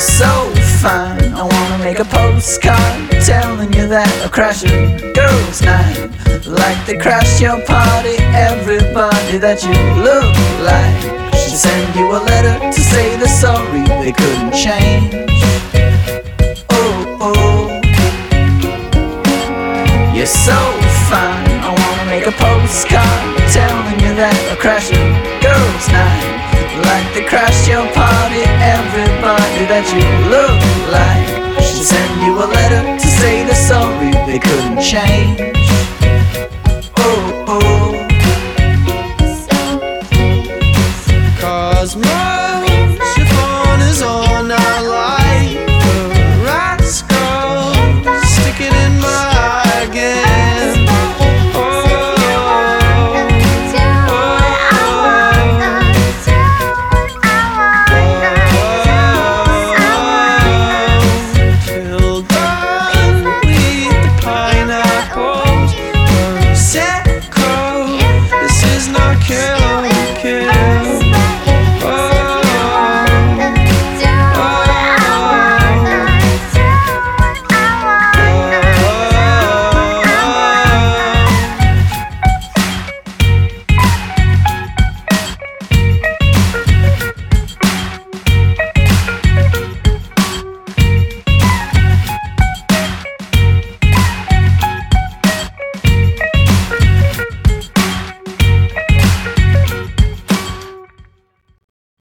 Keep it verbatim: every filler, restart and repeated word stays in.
so fine, I wanna make a postcard telling you that I crashed a girls' night, like they crashed your party. Everybody that you look like should send you a letter to say they're sorry they couldn't change. Oh, oh, you're so fine, I wanna make a postcard telling you that I crashed a girls' night, like they crashed your party. Everybody that you look like should send you a letter to say they're sorry they couldn't change.